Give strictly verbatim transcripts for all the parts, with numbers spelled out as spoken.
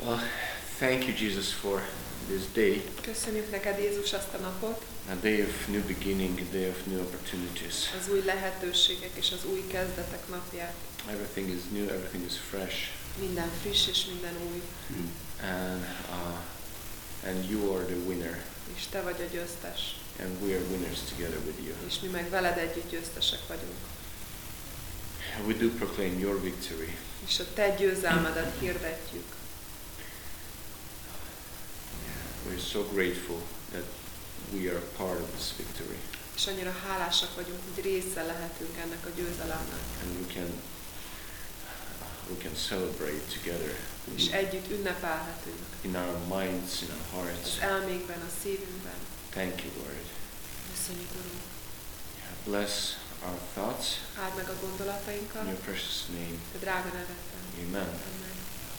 Well, thank you, Jesus, for this day. Köszönjük neked, Jézus, azt a napot, A day of new beginning, a day of new opportunities. az új lehetőségek és az új kezdetek napját. Everything is new, everything is fresh. Minden friss és minden új. And uh, and you are the winner. És te vagy a győztes. And we are winners together with you. És mi meg veled együtt győztesek vagyunk. We do proclaim your victory. És a te győzelmedet hirdetjük. We're so grateful that we are part of this victory. És annyira hálásak vagyunk, hogy része lehetünk ennek a győzelemnek. And we can we can celebrate together. És együtt ünnepelhetünk. In our minds, in our hearts. Az elménkben, a szívünkben. Thank you, Lord. Köszönjük, Urunk. Bless our thoughts. Áld meg a gondolatainkat. In your precious name. Te drága nevedben. Amen. Amen.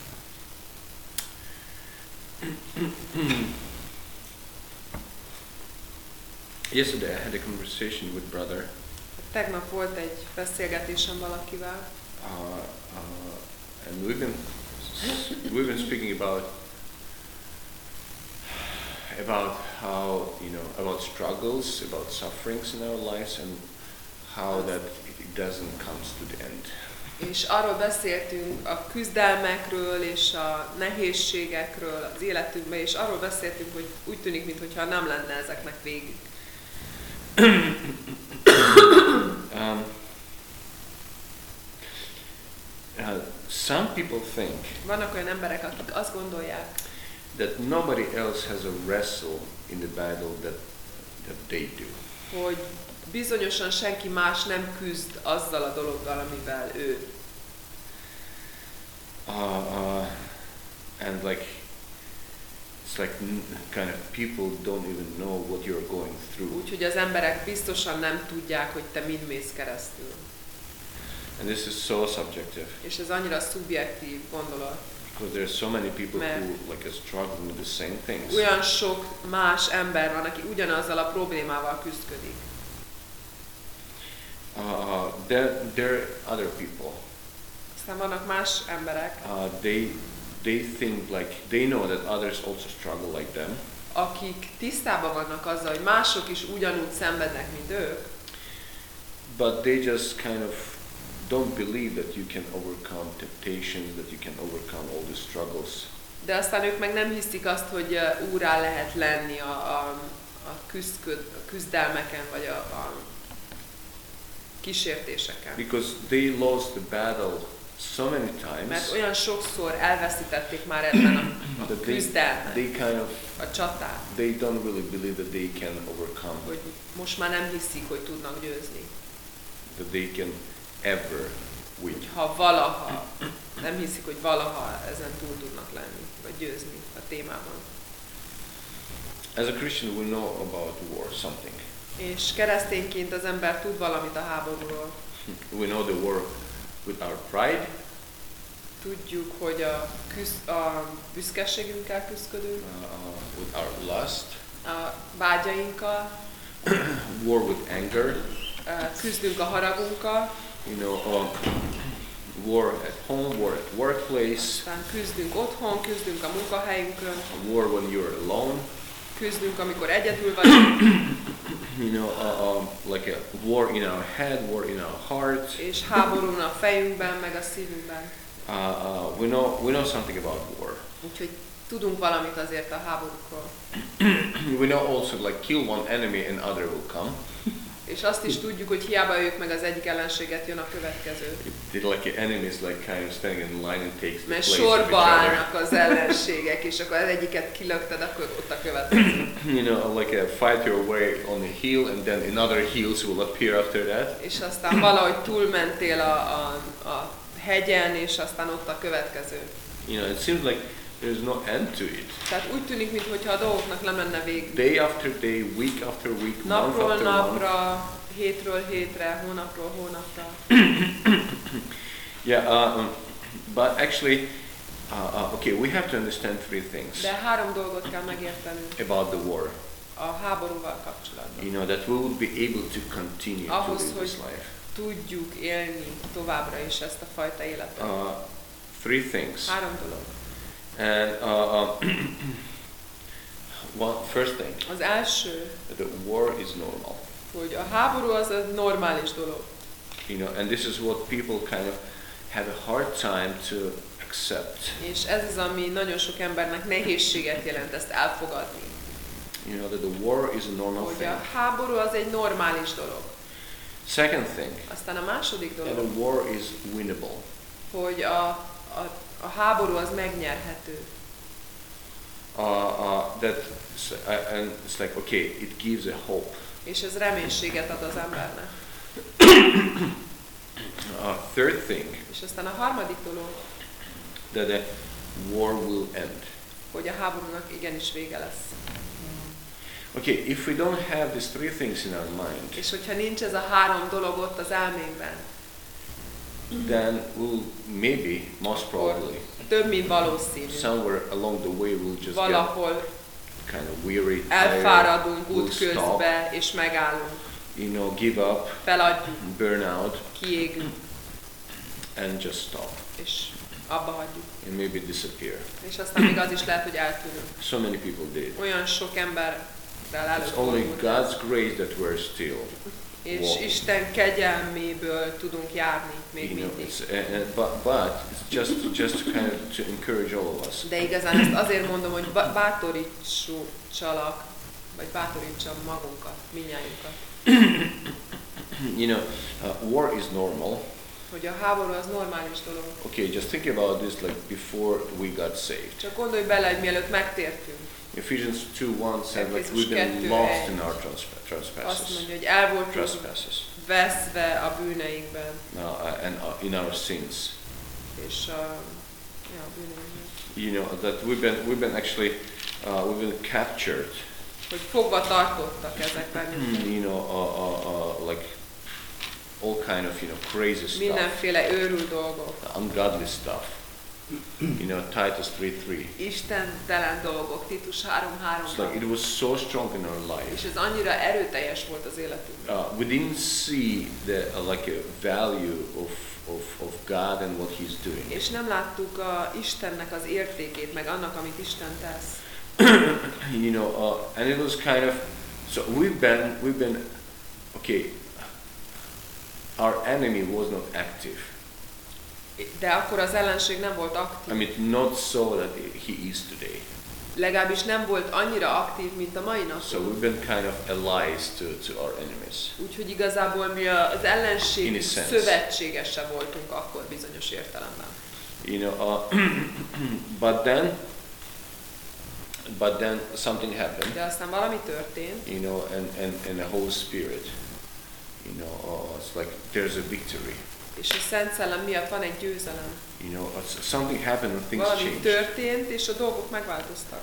Yesterday I had a conversation with brother. Tegnap volt egy beszélgetésem valakivel. Uh, uh, and we've been we've been speaking about about how, you know, about struggles, about sufferings in our lives, and how that it doesn't come to the end. És arról beszéltünk a küzdelmekről és a nehézségekről az életünkben, és arról beszéltünk, hogy úgy tűnik, mintha nem lenne ezeknek végük. um, uh, some people think Vannak olyan emberek, akik azt gondolják, that nobody else has a wrestle in the battle that that they do. hogy bizonyosan senki más nem küzd azzal a dologgal, amivel ő. Uh, uh, and like it's like kind of people don't even know what you're going through. Úgyhogy az emberek biztosan nem tudják, hogy te mind mész keresztül. And this is so subjective. És ez annyira szubjektív gondolat. Because there are so many people Mert who like are struggling with the same things. olyan sok más ember van, aki ugyanazzal a problémával küzdik. Uh, there, there are other people. Aztán vannak más emberek, Uh, they, they think like they know that others also struggle like them. akik tisztában vannak azzal, hogy mások is ugyanúgy szenvednek, mint ők, But they just kind of don't believe that you can overcome temptations, that you can overcome all the struggles. de aztán ők meg nem hiszik azt, hogy uh, úrrá lehet lenni a, a, a, küzdköd, a küzdelmeken, vagy a, a kísértéseken. Because they lost the battle so many Mert times olyan sokszor elveszítették már ebben a, a that they, küzdelmet, they kind of a csatát, they don't really believe that they can overcome, hogy most már nem hiszik, hogy tudnak győzni. that they can ever win. Ha valaha, nem hiszik, hogy valaha ezen túl tudnak lenni, vagy győzni a témában. As a Christian, we know about war something. És keresztényként az ember tud valamit a háborúról. We know the war with our pride, Tudjuk, hogy a, küzd, a büszkeségünkkel küzdködünk, uh, with our lust, a vágyainkkal, war with anger, uh, küzdünk a haragunkkal, you know, uh, war at home, war at workplace, aztán küzdünk otthon, küzdünk a munkahelyünkön, a war when you're alone, küzdünk, amikor egyedül vagyunk, you know, uh, uh, like a war in our head, war in our heart. és háborún a fejünkben, meg a szívünkben. Uh, uh, we know we know something about war. Úgyhogy tudunk valamit azért a háborúkról. We know also like kill one enemy and other will come. És azt is tudjuk, hogy hiába ők meg az egyik ellenséget, jön a következő. It, like enemies like kind of standing in line and takes the Mert place of sorba each other. állnak az ellenségek, és akkor az egyiket kilökted, akkor ott a következő. You know, like a fight your way on the hill, and then another hills will appear after that. És aztán valahogy túlmentél a, a, a hegyen, és aztán ott a következő. You know, it seems like there's no end to it. Tehát úgy tűnik, mintha a dolgoknak nem lenne végük. Day after day, week after week, month Napról after month. napra, hétről hétre, hónapról hónapra. Yeah, uh, um, but actually, uh, uh, okay, we have to understand three things De három dolgot kell megértenünk about the war. a háborúval kapcsolatban. You know, that we will be able to continue Ahhoz, to live hogy this life. tudjuk élni továbbra is ezt a fajta életet. Uh, three things. Három dolog. And uh, uh, well, first thing, Az első, the war is normal. hogy a háború az egy normális dolog. You know, and this is what people kind of have a hard time to accept. És ez az, ami nagyon sok embernek nehézséget jelent ezt elfogadni. You know, that the war is a normal Hogy thing. a háború az egy normális dolog. Second thing, Aztán a második that dolog, the war is winnable. hogy a, a, a háború az megnyerhető. Uh, uh, that uh, and it's like, okay, it gives a hope. És ez reménységet ad az embernek. Uh, third thing, És aztán a harmadik dolog, that the war will end. hogy a háborúnak igenis vége lesz. Okay, if we don't have these three things in our mind, És hogyha nincs ez a három dolog ott az elménkben, then we'll maybe, most akkor probably, több mint valószínű. somewhere along the way we'll just get Valahol kind of weary, tired, elfáradunk we'll út stop, közbe, és megállunk. you know, give up, Feladjuk, burn out, kiégünk, and just stop, és abba hagyjuk. and maybe disappear. És aztán még az is lehet, hogy eltűnünk. So many people did. Olyan sok emberrel It's only előfordult. God's grace that we're still És walking. Isten kegyelméből tudunk járni még You know, mindig. it's, and, and, but, but it's just just to kind of to encourage all of us. De igazán ezt azért mondom, hogy ba- bátorítsalak, vagy bátorítsam magunkat, minnyájunkat. You know, uh, war is normal. Hogy a háború az normális dolog. Okay, just think about this like before we got saved. Csak gondolj bele, hogy mielőtt megtértünk. Ephesians two one said like we've been lost in our transpa- Azt trespasses. mondja, hogy el voltunk Trespasses. veszve a bűneinkben. Uh, and uh, in our sins. És a, ja, a bűneinkben. You know that we've been we've been actually uh, we've been captured. Hogy fogva tartottak ezek bennünket. You know, uh, uh, uh, like all kind of you know crazy stuff, Mindenféle őrült dolgok. ungodly stuff. You know, Titus three three. Istentelen dolgok, Titus három It's like három. it was so strong in our life. És ez annyira erőteljes volt az életünkben. Uh, we didn't see the uh, like a value of, of of God and what He's doing. És nem láttuk a Istennek az értékét, meg annak, amit Isten tesz. You know, uh, and it was kind of so we've been we've been okay. Our enemy was not active. De akkor az ellenség nem volt I aktív. mean, not so that he is today. Legalábbis nem volt annyira aktív, mint a mai So napon. we've been kind of allies to, to our enemies. Úgyhogy igazából mi az In ellenség a sense. szövetségese voltunk akkor bizonyos értelemben. You know, uh, but then, but then something happened. De aztán valami történt, You know, and and and the Holy Spirit. You know, uh, it's like there's a victory. és a Szent Szellem miatt van egy győzelem. You know, it's, something happened and things Valami changed. történt, és a dolgok megváltoztak.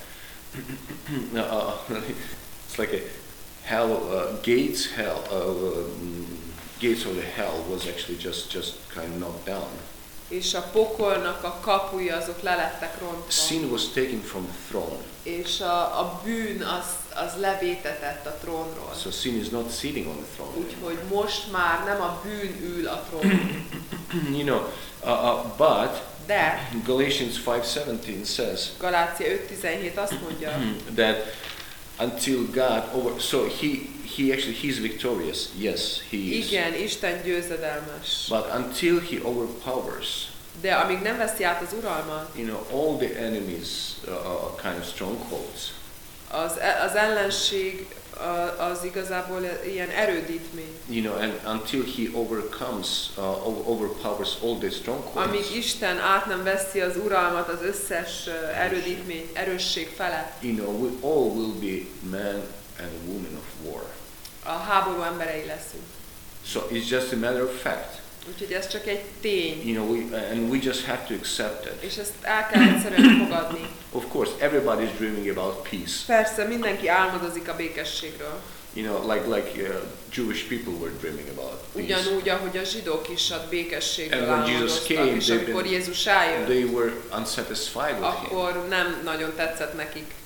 uh, it's like a hell, uh, gates hell, uh, um, gates of the hell was actually just just kind of knocked down. És a pokolnak a kapuji azok le lettek rontva. Sin was taken from the throne. És a, a bűn az, az levétetett a trónról. So sin is not sitting on the throne. Úgyhogy most már nem a bűn ül a trónon. You know, uh, uh, but De Galatians five seventeen says Galácia öt tizenhét azt mondja, that until God over, so he he actually he's victorious. Yes, he is. igen, Isten győzedelmes. But until he overpowers, De amíg nem veszi át az uralmat, you know, all the enemies uh, are kind of strongholds. az, az ellenség a- az igazából ilyen erődítmény. You know, and until he overcomes, uh, o- overpowers all the strongholds, Amíg Isten át nem veszi az uralmat az összes ö, erődítmény, erősség felett, you know, we all will be men and women of war. a háború emberei leszünk. So it's just a matter of fact. Úgyhogy ez csak egy tény, You know, we, and we just have to accept it. és ezt el kell egyszerűen fogadni. Of course, everybody's dreaming about peace. Persze, mindenki álmodozik a békességről. You know, like like uh, Jewish people were dreaming about peace. Ugyanúgy, ahogy a zsidók is a békességről And when Jesus álmodoztak, came, és they've amikor been- Jézus eljött, They were unsatisfied with him. akkor nem nagyon tetszett nekik.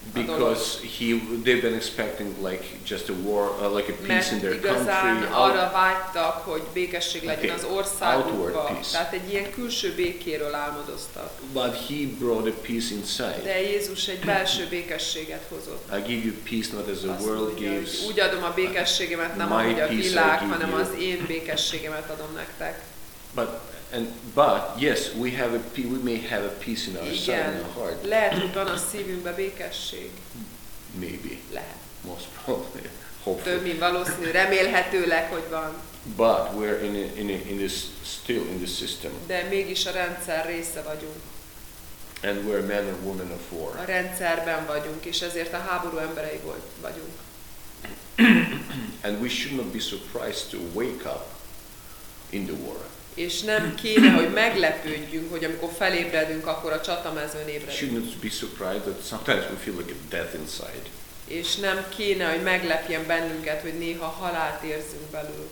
Because he, they've been expecting like just a war, uh, like a peace in their igazán country. arra vágytak, hogy békesség legyen Okay, az országukban. peace. Tehát egy ilyen külső békéről álmodoztak. But he brought a peace inside. De Jézus egy belső békességet hozott. I give you peace not as the Azt world mondja, gives. hogy úgy adom a békességemet, nem My ahogy a peace I világ, give hanem you. az én békességemet adom nektek. But and but yes, we have a pe- we may have a peace in our side, in Igen, our heart. lehet, hogy van a szívünkben békesség. Maybe, Lehet. most probably, Több, hopefully. mint valószínű, remélhetőleg, hogy van. But we're in a, in a, in this still in this system, De mégis a rendszer része vagyunk. and we're men and women of A war. rendszerben vagyunk, és ezért a háború emberei volt, vagyunk. And we should not be surprised to wake up in the war. És nem kéne, hogy meglepődjünk, hogy amikor felébredünk, akkor a csatamezőn Should ébredünk. not be surprised that sometimes we feel like a death inside. És nem kéne, hogy meglepjen bennünket, hogy néha halált érzünk belül.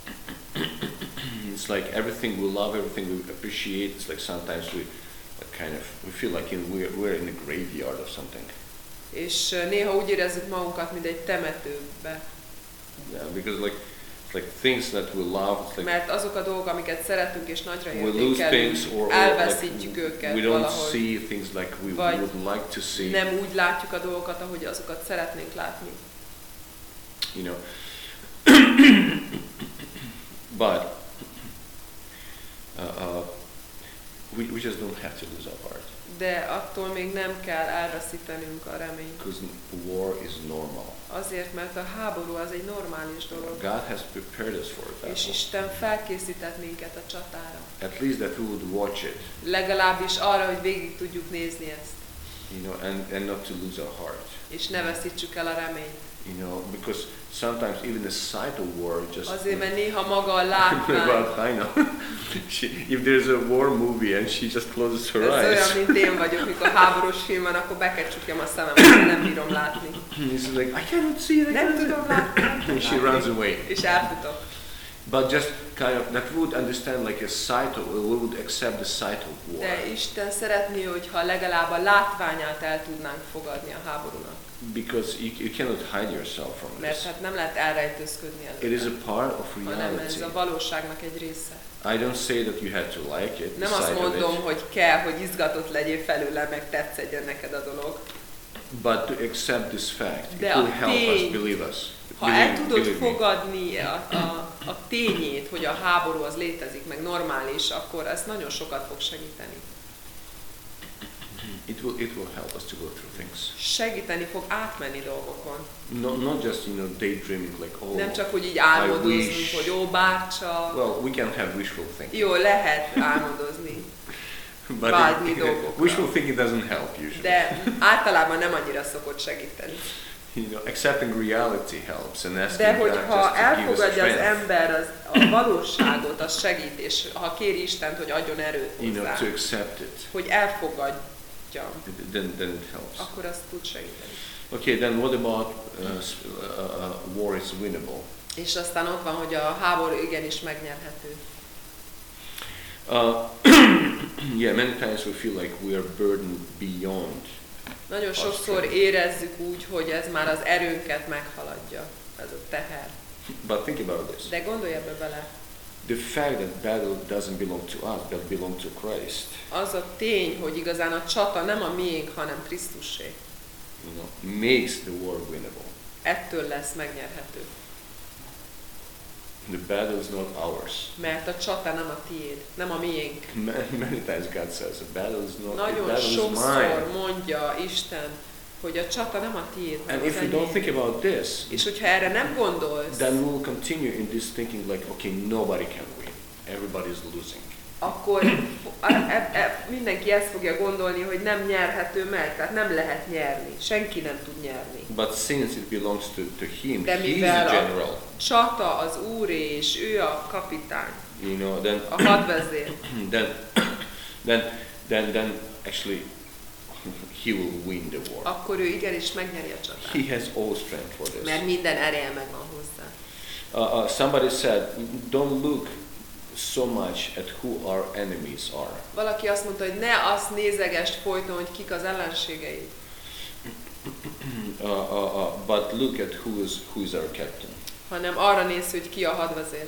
It's like everything we love, everything we appreciate. It's like sometimes we like kind of we feel like in, we're we're in a graveyard of something. És néha úgy érezzük magunkat, mint egy temetőbe. Yeah, because like it's like things that we love. It's like Mert azok a dolgok, amiket szeretünk és nagyra we lose értékelünk, things, or, or elveszítjük like őket we don't valahogy. see things like we Vagy would like to see. Nem úgy látjuk a dolgokat, ahogy azokat szeretnénk látni. You know. But uh, uh, we we just don't have to lose our heart, De attól még nem kell elveszítenünk a reményt. because war is normal. Azért, mert a háború az egy normális dolog. God has prepared us for it. És Isten felkészített minket a csatára. At least that we would watch it, Legalábbis arra, hogy végig tudjuk nézni ezt. you know, and, and not to lose our heart, És ne veszítsük el a reményt. you know, because sometimes even the sight of war just. Azért, mert néha maga a látvány, Well, I know. she, if there's a war movie and she just closes her ez eyes, olyan, mint én vagyok, mikor háborús film van, akkor be kell csukjam a szemem, mert nem bírom látni. she's like, I cannot see it. I Nem cannot see tudom it." látni. nem tudom And she látni. runs away. És elfutok. But just kind of that we would understand like a sight of, we would accept the sight of war. De Isten szeretné, hogyha legalább a látványát el tudnánk fogadni a háborúnak. Because you, you cannot hide yourself from Mert this. hát nem lehet elrejtőzködni It is előtte, a part of hanem ez reality. a valóságnak egy része. I don't say that you have to like it, Nem the azt sight of mondom, it, hogy kell, hogy izgatott legyél felőle, meg tetszedjen neked a dolog. but to accept this fact. It De a will help us, tény, believe us. Ha Believe- el tudod believe me. fogadni a, a, a tényét, hogy a háború az létezik, meg normális, akkor ez nagyon sokat fog segíteni. It will, it will help us to go through things. Segíteni fog átmenni dolgokon. Not, not just, you know, daydreaming like, oh, Nem csak, hogy így I álmodozunk, wish. hogy ó, bárcsak. Well, we can have wishful thinking. Jó, lehet álmodozni, But vágyni it, dolgokra. wishful thinking doesn't help usually. de általában nem annyira szokott segíteni. You know, accepting reality helps and asking De God just hogyha to give us elfogadja az strength, ember az, a valóságot, az segít, és ha kéri Istent, hogy adjon erőt you know, hozzá, to accept it, hogy elfogadja, then, then it helps. akkor az tud segíteni. Okay, then what about uh, s- uh, uh, war is winnable? És aztán ott van, hogy a háború igenis megnyerhető. Uh, yeah, many times we feel like we are burdened beyond. Nagyon Azt sokszor kell. érezzük úgy, hogy ez már az erőnket meghaladja, ez a teher. But think about this. De gondolj ebbe bele, The fact that battle doesn't belong to us, but belong to Christ, az a tény, hogy igazán a csata nem a miénk, hanem Krisztusé. you know, makes the war winnable. Ettől lesz megnyerhető. The battle is not ours. Mert a csata nem a tiéd, nem a miénk. Many, many times God says, the battle is not, the Nagyon battle is sokszor mine. mondja Isten, hogy a csata nem a tiéd, hanem And az if we don't enyém. think about this, És hogyha erre nem gondolsz, then we will continue in this thinking like, okay, nobody can win. Everybody is losing. akkor e, e, e, mindenki ezt fogja gondolni, hogy nem nyerhető meg, tehát nem lehet nyerni. Senki nem tud nyerni. But since it belongs to, to Him, De He's mivel the a general, csata az úré, és ő a kapitány, you know, then, a hadvezér, then, then, then, then actually He will win the war. akkor ő igenis megnyeri a csatát. He has all strength for this. Mert minden ereje megvan hozzá. Uh, uh, somebody said, don't look so much at who our enemies are. Valaki azt mondta, hogy ne azt nézegest folyton, hogy kik az ellenségeid. uh, uh, uh, but look at who is who is our captain. hanem arra néz, hogy ki a hadvezér.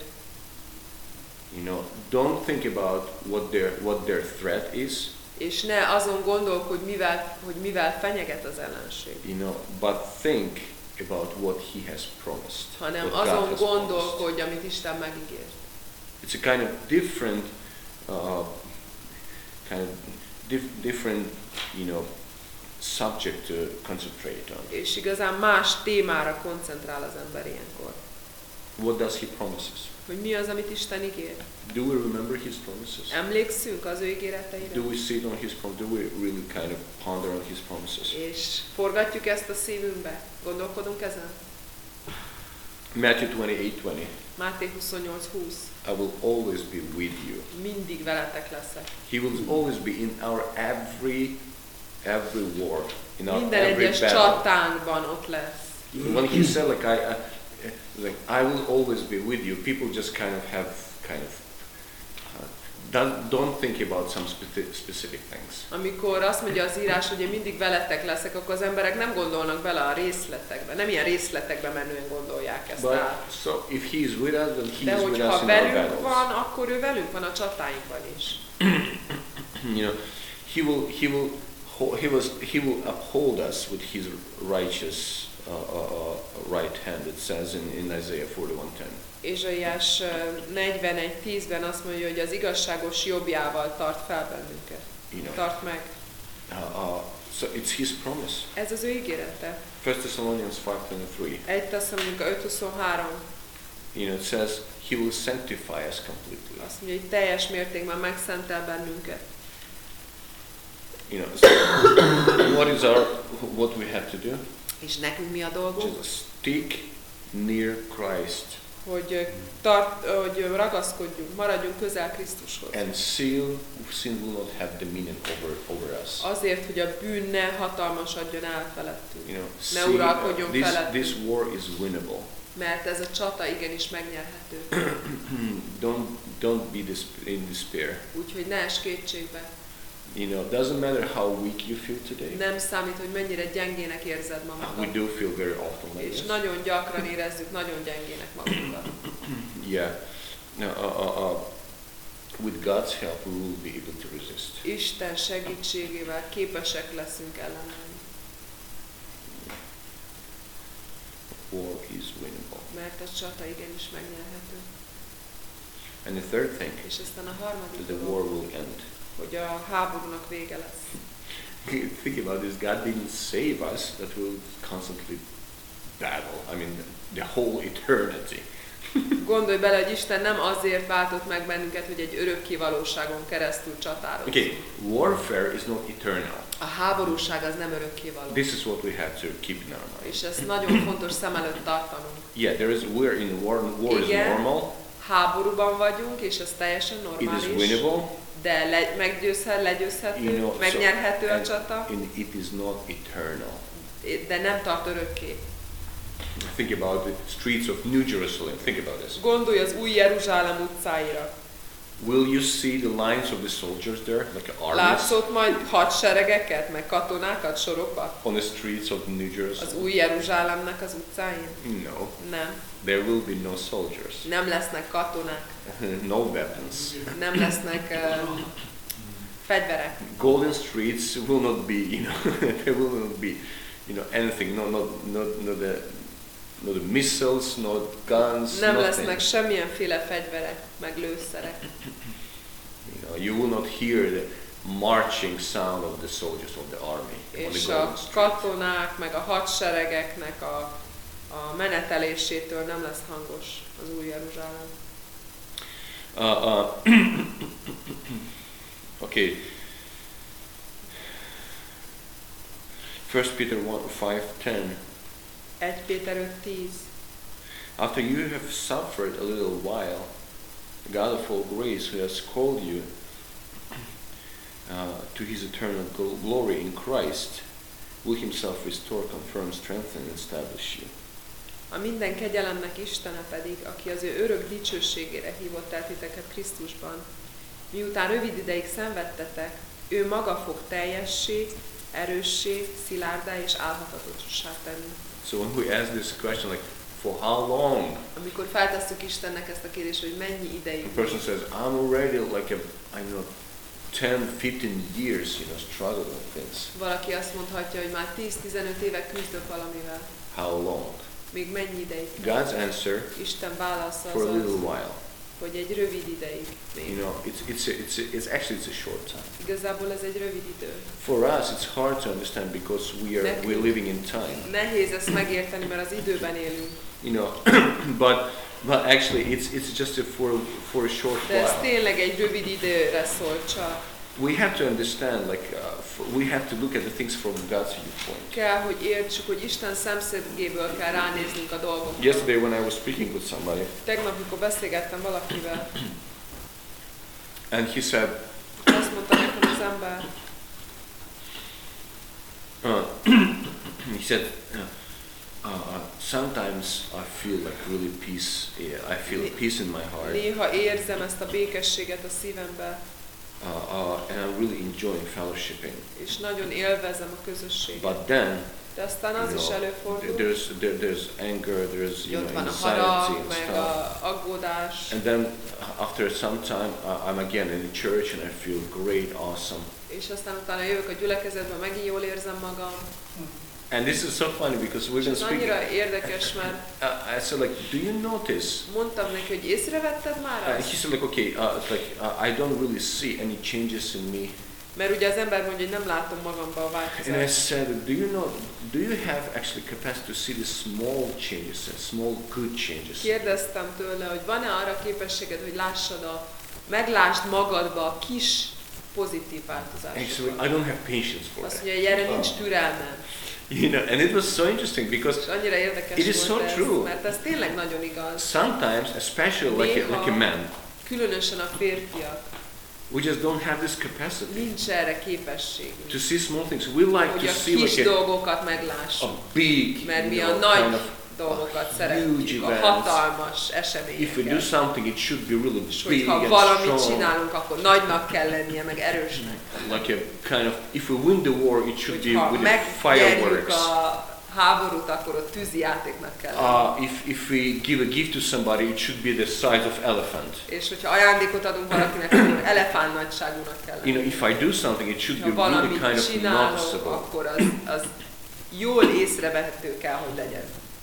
You know, don't think about what their what their threat is. És ne azon gondolkodj, mivel, hogy mivel fenyeget az ellenség. You know, but think about what He has promised. Hanem what azon God has gondolkodj, amit Isten megígért. It's a kind of different, uh, kind of dif different, you know, subject to concentrate on. És igazán más témára koncentrál az ember ilyenkor. What does He promises? Hogy mi az, amit Isten ígér? Do we remember His promises? Emlékszünk az ő ígéreteire? Do we sit on His promises? Do we really kind of ponder on His promises? És forgatjuk ezt a szívünkbe? Gondolkodunk ezen? Matthew twenty-eight twenty. Máté huszonnyolc húsz. I will always be with you. Mindig veletek leszek. He will always be in our every every war, in our Minden every egyes battle. csatánkban ott lesz. When He said like I, I like I will always be with you, people just kind of have kind of uh, don't, don't think about some speci- specific things. Amikor azt mondja az írás, hogy én mindig veletek leszek, akkor az emberek nem gondolnak bele a részletekbe. Nem ilyen részletekbe menően gondolják ezt But át. so if He is with us, then He De is with us hogyha in our velünk battles. van, akkor ő velünk van a csatáinkban is. You know, He will He will ho- He was He will uphold us with His righteous uh, uh, uh, right hand. It says in, in Isaiah forty-one ten. Ézsaiás negyvenegy tízben azt mondja, hogy az igazságos jobbjával tart fel bennünket. You know, Tart meg. uh, uh, so it's His promise. Ez az ő ígérete. First Thessalonians five twenty-three. egy Tesszalonika öt huszonhárom. You know, it says He will sanctify us completely. Azt mondja, hogy teljes mértékben megszentel bennünket. You know, so what is our what we have to do? És nekünk mi a dolgunk? Just stick near Christ Hogy, tart, hogy ragaszkodjunk, maradjunk közel Krisztushoz. and sin sin will not have dominion over over us. Azért, hogy a bűn ne hatalmasodjon el felettünk. You know, Ne sin, uralkodjon this felettünk. this war is winnable. Mert ez a csata igenis megnyerhető. don't don't be dis- in despair. Úgyhogy ne es kétségbe. You know, doesn't matter how weak you feel today. Nem számít, hogy mennyire gyengének érzed We magad. do feel very often like És this. nagyon gyakran érezzük nagyon gyengének magunkat. Yeah. No, uh, uh, uh, with God's help, we will be able to resist. Isten segítségével képesek leszünk ellenállni. War is winnable. Mert a csata igenis megnyerhető. And the third thing És aztán a harmadik is the dolog, war will end. hogy a háborúnak vége lesz. Think about this. God didn't save us that we'll constantly battle. I mean, the whole eternity. Gondolj bele, hogy Isten nem azért váltott meg bennünket, hogy egy örökké valóságon keresztül csatározzunk. Okay, warfare is not eternal. A háborúság az nem örökké való. This is what we have to keep in our mind. És ezt nagyon fontos szem előtt tartanunk. Yeah, there is we're in war. War is Igen. normal. Háborúban vagyunk, és ez teljesen It normális. is winnable. De le, meggyőzhet, legyőzhető, You know, megnyerhető so, a and, csata, and it is not eternal. de nem tart örökké. Think about the streets of New Jerusalem. Think about this. Gondolj az új Jeruzsálem utcáira. Will you see the lines of the soldiers there, like armies, Látszott majd hadseregeket, meg katonákat, sorokat on the streets of New az Jerusalem? új Jeruzsálemnek az utcáin? No, Nem. there will be no soldiers, Nem lesznek katonák, no weapons. nem lesznek uh, fegyverek. Golden streets will not be, you know, there will not be, you know, anything. No, not, not, not the, not the missiles, not guns. Nem nothing. lesznek semmilyenféle fegyverek, meg lőszerek. You know, you will not hear the marching sound of the soldiers of the army on the És golden a street. katonák, meg a hadseregeknek a, a menetelésétől nem lesz hangos az új Jeruzsálem. Uh, uh, okay. First Peter one five ten. egy Péter öt tíz. After you have suffered a little while, God of all grace, who has called you uh, to His eternal gl- glory in Christ, will Himself restore, confirm, strengthen, and establish you. A minden kegyelemnek Istene pedig, aki az ő örök dicsőségére hívott el titeket Krisztusban, miután rövid ideig szenvedtetek, ő maga fog teljessé, erőssé, szilárdá és állhatatossá tenni. So when we ask this question, like, for how long? Amikor feltesszük Istennek ezt a kérdést, hogy mennyi ideig, A person says, I'm already like a, I know, ten, fifteen years, you know, struggling with things. valaki azt mondhatja, hogy már tíz-tizenöt éve küzdök valamivel. How long? Még mennyi ideig? God's answer, Isten válasza for az a az, little while. hogy egy rövid ideig még. You know, it's it's a, it's a, it's actually it's a short time. Igazából ez egy rövid idő. For us, it's hard to understand because we are we're living in time. Nehéz ezt megérteni, mert az időben élünk. You know, but but actually, it's it's just a, for for a short De ez while. tényleg egy rövid időre szól csak. We have to understand, like, uh, f- we have to look at the things from God's viewpoint. Kell, hogy értsük, hogy Isten szemszögéből kell ránéznünk a dolgokra. Yesterday, when I was speaking with somebody, Tegnap, mikor beszélgettem valakivel, and he said, azt mondta nekem az ember, uh, he said, uh, uh, sometimes I feel like really peace. Yeah, I feel peace in my heart, néha érzem ezt a békességet a szívemben, uh, uh, and I'm really enjoying fellowshipping. és nagyon élvezem a közösséget. But then, De aztán you az is know, előfordul, there's there, there's anger, there's hogy you ott know van a anxiety harag, and meg stuff. a aggódás, And then after some time, uh, I'm again in the church and I feel great, awesome. és aztán utána jövök a gyülekezetbe, megint jól érzem magam. And this is so funny because we've És been ez speaking. annyira érdekes, mert Uh, I said like, do you notice? mondtam neki, hogy észrevetted már Uh, azt? he said like, okay, uh, it's like uh, I don't really see any changes in me. Mert ugye az ember mondja, hogy nem látom magamban a And I változást. said, do you know? Do you have actually capacity to see the small changes, uh, small good changes? Kérdeztem tőle, hogy van-e arra képességed, hogy lássad a, meglásd magadba a kis pozitív Actually, változásokat. I don't have patience for Azt that. mondja, hogy erre nincs türelmem. You know, and it was so interesting because És annyira érdekes It is volt so ez, true. mert ez tényleg nagyon igaz. sometimes, especially like a, like a man, Különösen a férfiak, we just don't have this capacity nincs erre képességünk. to see small things. We like Hogy to a see kis like a, dolgokat meglássuk. a big, Mert mi you a know, nagy kind of dolgokat huge szeretjük, a events. hatalmas If we do eseményeket. something, it should be really És big hogyha and valamit strong. csinálunk, akkor nagynak kell lennie, meg erősnek. Like a kind of, if we win the war, it should be Hogyha with the megnyerjük fireworks. a háborút, akkor ott tűzijátéknak kell lennie. Uh, if, if we give a gift to somebody, it should be the size of elephant. És hogyha ajándékot adunk valakinek, akkor elefánt nagyságúnak kell You lennie. know, if I do something, it should Ha be really valamit kind of csinálok, noticeable. akkor az, az jól észrevehető kell, hogy legyen.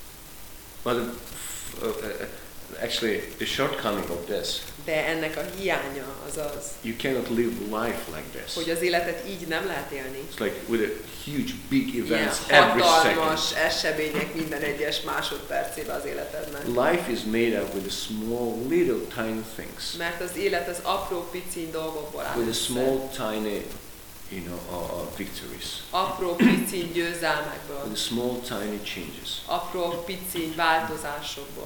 But uh, f- uh, uh, actually, the shortcoming of this, De ennek a hiánya az az, you cannot live life like this. hogy az életet így nem lehet élni. It's like with a huge, big Ilyen events every hatalmas second. események minden egyes másodpercében az életednek. Life is made up with a small, little, tiny things. Mert az élet az apró piciny dolgokból áll With a össze. small, tiny, you know, uh, uh, victories. Apró piciny győzelmekből. With a small, tiny changes. Apró piciny változásokból.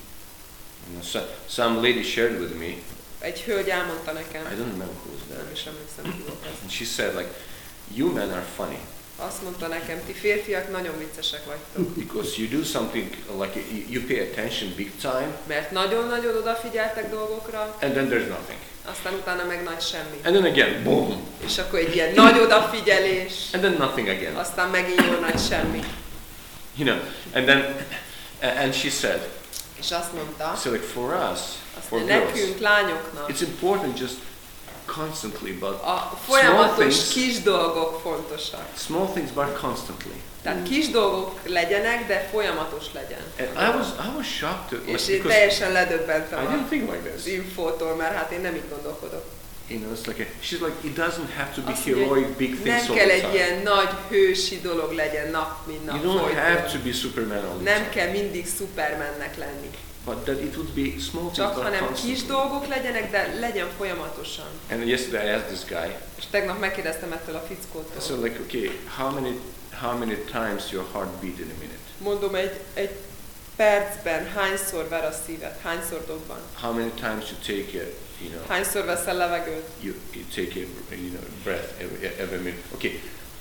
You know, so, some lady shared with me. Egy hölgy elmondta I nekem, don't remember who was nem that. is emlékszem ki volt ez. And she said like, you men are funny Azt mondta nekem, ti férfiak nagyon viccesek vagytok. because you do something like you, you pay attention big time, Mert nagyon-nagyon odafigyeltek dolgokra, and then there's nothing. aztán utána meg nagy semmi. And then again, boom, És akkor egy ilyen nagy odafigyelés, and then nothing again. aztán megint jó nagy semmi. You know, and then, a- and she said, És azt mondta, so like for us, azt for mondja, girls, nekünk, lányoknak, it's important just constantly, but a small folyamatos things, kis dolgok fontosak. small things, but constantly. Tehát kis dolgok legyenek, de folyamatos legyen. And I was, I was shocked to, like, És én because teljesen I ledöbbentem didn't az think like this. infótól, mert hát én nem így gondolkodok. You know, it's like a, she's like, it doesn't have to be Azt mondja, heroic big things nem all kell the egy time. ilyen nagy hősi dolog legyen nap, mint nap You don't have folyton. to be Superman all the Nem time. kell mindig szupermennek lenni. But that it would be small things, Csak but hanem constantly. kis dolgok legyenek, de legyen folyamatosan. And yesterday I asked this guy, És tegnap megkérdeztem ettől a I fickótól. said like, okay, how many, how many times your heart beat in a minute? Mondom, egy, egy percben hányszor ver a szíved, hányszor dobban, How many times you take a, you know, hányszor veszel levegőt, you, you take a, you know, breath every, every minute? Okay,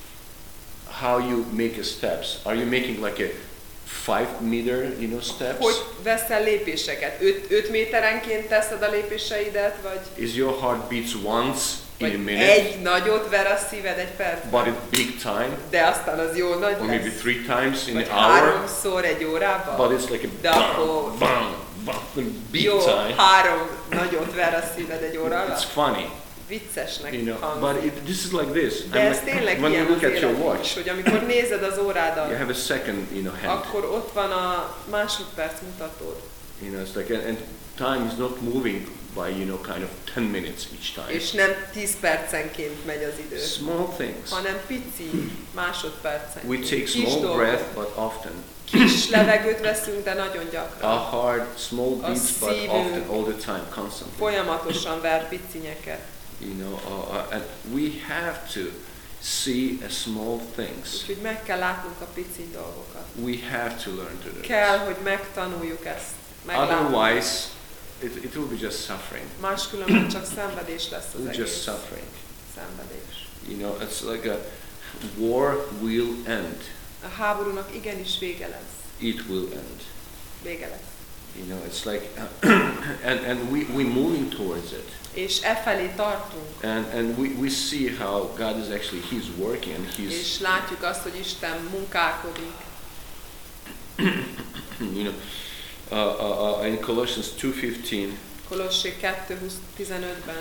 how you make a steps? Are you making like a five meter, you know, steps? hogy veszel lépéseket, öt, öt méterenként teszed a lépéseidet, vagy Is your heart beats once in a Vagy minute, egy nagyot ver a szíved egy percben, but it's big time, de aztán az jó nagy or maybe lesz. three times in Vagy an hour, háromszor egy órában, but it's like a de akkor bang, bang, bang, big jó, time. három nagyot ver a szíved egy óra It's alatt. funny, Viccesnek you know. hangzik. But it, this is like this. De I'm ez like, tényleg when you ilyen look az at your életben is, watch, hogy amikor nézed az you órádat, have a second, you know, hand. akkor ott van a másodperc mutatód. You know, it's like, and, and time is not moving by, you know, kind of ten minutes each time. És nem tíz percenként megy az idő, Small things. hanem pici másodpercenként. We take Kis small dolgok. breath, but often. Kis levegőt veszünk, de nagyon Our gyakran. heart, small A beats, but szívünk often, all the time, constantly. Folyamatosan ver picinyeket. You know, uh, uh, and we have to see a small things. Úgyhogy meg kell látnunk a pici dolgokat. We have to learn to do this. Kell, hogy megtanuljuk ezt. Meglátnunk. Otherwise, it, it will be just suffering. Máskülönben csak szenvedés lesz az It's just egész. suffering. Szenvedés. You know, it's like a war will end. A háborúnak igenis vége lesz. It will end. Vége lesz. You know, it's like, and and we we moving towards it, És e felé tartunk. and and we we see how God is actually He's working and He's És látjuk azt, hogy Isten munkálkodik. you know, uh, uh, uh, in Colossians two fifteen. Kolossé kettő tizenötben.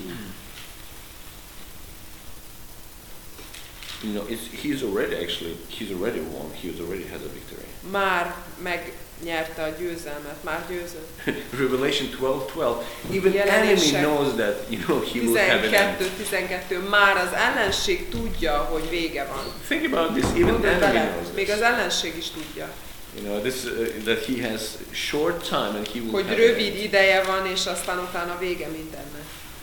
You know, it's, he's already actually, he's already won. He already has a victory. Már megnyerte a győzelmet, már győzött. Revelation twelve twelve. Even enemy Jelenések knows that, you know, he will have an end. tizenkettő tizenkettő. Már az ellenség tudja, hogy vége van. Think about this. Even Gondolj enemy bele, knows még this. az ellenség is tudja, You know, this uh, that he has short time and he will hogy have an rövid end. ideje van, és aztán utána vége mindennek.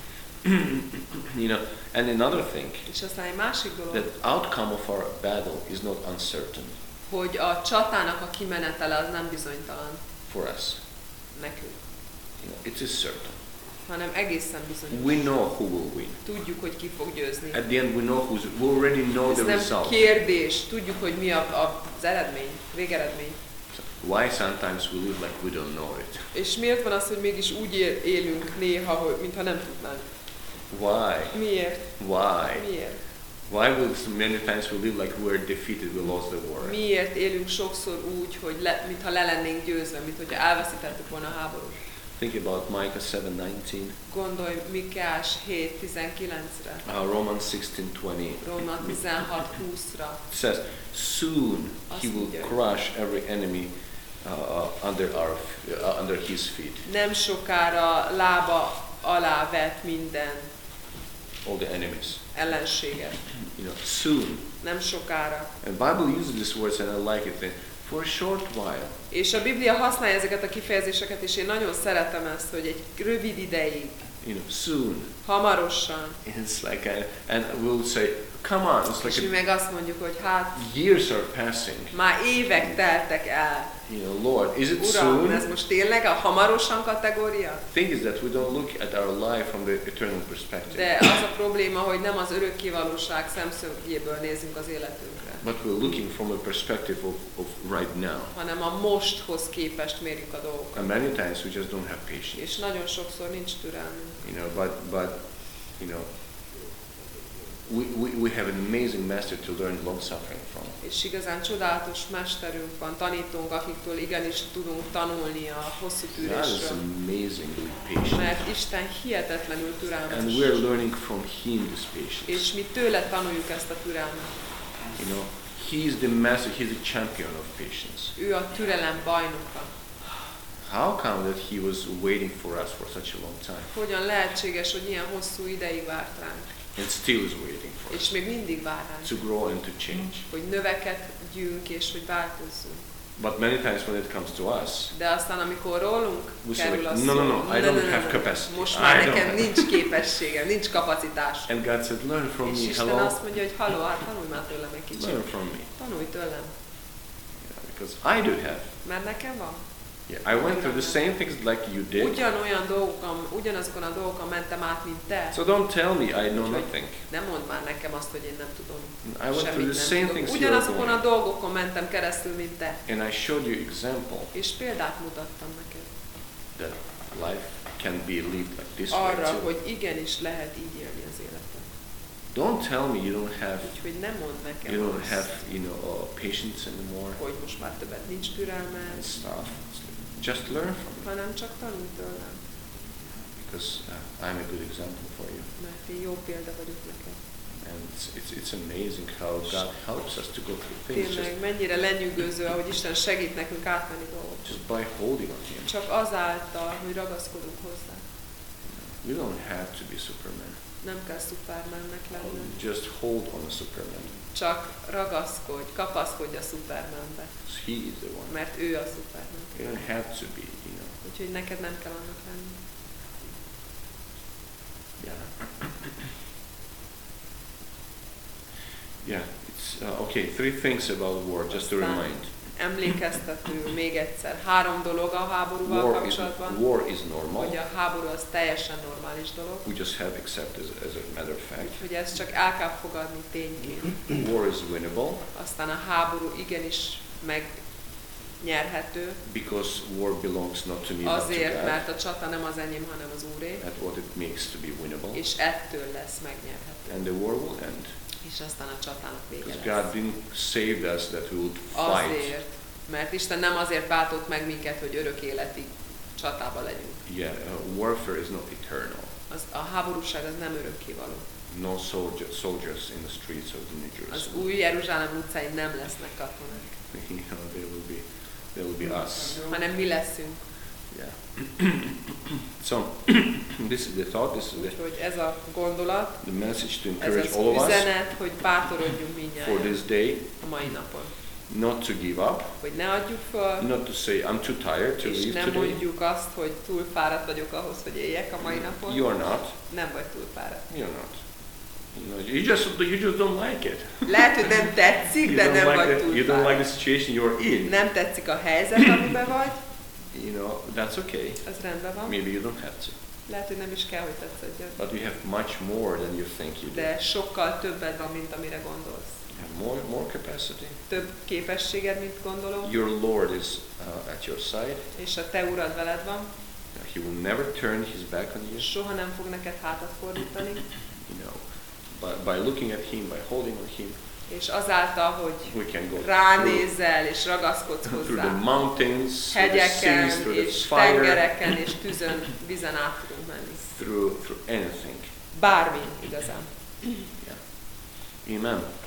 You know, and another thing, És aztán egy másik dolog, that outcome of our battle is not uncertain hogy a csatának a kimenetele az nem bizonytalan for us. nekünk, You know, it is certain. hanem egészen bizonyos. We know who will win. Tudjuk, hogy ki fog győzni. At the end, we know who's. We already know Ez the nem result. kérdés, tudjuk, hogy mi a, a, az eredmény, végeredmény. Why sometimes we live like we don't know it? És miért van az, hogy mégis úgy él, élünk néha, hogy, mintha nem tudnánk? Why? Miért? Why? Miért? Why will so many times we live like we're defeated, we lost the war? Miért élünk sokszor úgy, hogy le, mintha le lennénk győzve, mintha elveszítettük volna a háborút? Think about Micah seven nineteen, Gondolj Mikás hét tizenkilencre, uh, Romans sixteen twenty. Róma tizenhat húszra. It says, soon he will crush every enemy uh, uh, under our f- uh, under his feet. Nem sokára lába alá vet minden All the enemies. ellenséget. You know, soon. Nem sokára. And Bible uses these words, and I like it. For a short while. És a Biblia használja ezeket a kifejezéseket, és én nagyon szeretem ezt, hogy egy rövid ideig, You know, soon. hamarosan, It's like, a, and we'll say, come on. It's és mi like meg azt mondjuk, hogy hát a, years are passing. már évek teltek el. You know, Lord, is it Uram, soon? ez most tényleg a hamarosan kategória? Thing is that we don't look at our life from the eternal perspective, De az a probléma, hogy nem az örökkévalóság szemszögéből nézünk az életünkre, but we're looking from a perspective of, of right now. hanem a mosthoz képest mérjük a dolgokat. And many times we just don't have patience. És nagyon sokszor nincs türelmünk. You know, but but you know, we, we, we have an amazing master to learn long suffering from. És igazán csodálatos mesterünk van, tanítunk, akiktől igenis tudunk tanulni a hosszú God is tűrésről. amazingly patient, Mert Isten hihetetlenül and türelmes. we're learning from Him this patience. És mi tőle tanuljuk ezt a türelmet. You know, He's the master. He's the champion of patience. Ő a türelem bajnoka. How come that He was waiting for us for such a long time, Hogyan lehetséges, hogy ilyen hosszú ideig várt ránk, and still is waiting for és us még mindig vár ránk, to grow and to change? hogy növekedjünk és hogy változzunk. But many times when it comes to us, De aztán, amikor rólunk we say kerül a like, szó, no, no, no, I don't have capacity. most I már don't nekem have- nincs képességem, nincs kapacitás. and God said, learn from És me. Isten Hello, azt mondja, hogy halló, hát tanulj már tőlem egy kicsit. learn from me. Tanulj tőlem, Yeah, because I do have. mert nekem van. Yeah, I went through the same things like you did. Ugyanolyan dolgokon, ugyanazokon a dolgokon mentem át, mint te. So don't tell me I know Úgyhogy nothing. nem mondd már nekem azt, hogy én nem tudom. I went through Semmit the nem same tudok. things you're Ugyanazokon a going. dolgokon mentem keresztül, mint te. And I showed you example És példát mutattam neked. that life can be lived like this way Arra, too. hogy igenis lehet így élni az életet. Don't tell me you don't have Úgyhogy nem mondd nekem you don't azt, have you know uh, patience anymore hogy most már többet nincs and türelmed, stuff. Just learn from me hanem csak tanulj tőlem, because uh, I'm a good example for you. mert én jó példa vagyok neked. And it's, it's, it's amazing how God helps us to go through things just, Tényleg, mennyire lenyűgöző, ahogy Isten segít nekünk átmenni dolgokat. just by holding on Him. Csak azáltal, hogy ragaszkodunk hozzá. You don't have to be Superman. Nem kell Supermannek lenni. Just hold on a Superman. Csak ragaszkodj, kapaszkodj a Supermanbe, Because He is the one. mert ő a Superman. You don't have to be, you know. Úgyhogy neked nem kell annak lenni. Yeah. Yeah. It's uh, okay. Three things about war, just to Aztán remind. emlékeztető még egyszer. Három dolog a háborúval War is kapcsolatban. war is normal. Hogy a háború az teljesen normális dolog. We just have accepted as, as a matter of fact. Hogy ezt csak el kell fogadni tényként. War is winnable Aztán a háború igenis megnyerhető. because war belongs not to me but to Azért, God. mert a csata nem az enyém, hanem az Úré. That's what it makes to be winnable. És ettől lesz megnyerhető. And the war will end. És aztán a csatának vége Because lesz. God didn't save us that we would fight. Azért, mert Isten nem azért váltott meg minket, hogy örök életig csatába legyünk. Yeah, uh, warfare is not eternal. Az, a háborúság az nem örökkévaló. No soldier, soldiers in the streets of the New Az Jerusalem. új Jeruzsálem utcáin nem lesznek katonák, You know, there will be, there will be us. hanem mi leszünk. Yeah. So this is the thought. This is the, Úgyhogy ez a gondolat, the message to ez encourage az all of us üzenet, hogy bátorodjunk for mindnyájan this day, a mai napon. not to give up, Hogy ne adjuk föl, not to say I'm too tired to és leave nem today. mondjuk azt, hogy túl fáradt vagyok ahhoz, hogy éljek a mai napon. You're not. Nem vagy túl fáradt. You're not. You know, you just you just don't like it. Lehet, hogy nem tetszik, You de don't nem like vagy the, túl you don't like fáradt. the situation you're in. Nem tetszik a helyzet, amiben vagy, You know, that's okay. az rendben van. Maybe you don't have to. Lehet, hogy nem is kell, hogy tetszedjen. But you have much more than you think you do. De sokkal többed van, mint amire gondolsz. You have more more capacity. Több képességed, mint gondolom, Your Lord is uh, at your side. és a te urad veled van, He will never turn his back on you. soha nem fog neked hátat fordítani, You know, by, by looking at him, by holding on him, és azáltal, hogy we can go through, ránézel és ragaszkodsz through the hozzá, mountains, through the seas, hegyeken through the és fire, tengereken és tüzön, vízen át tudunk menni. through through anything. Bármi igazán. Yeah. Amen.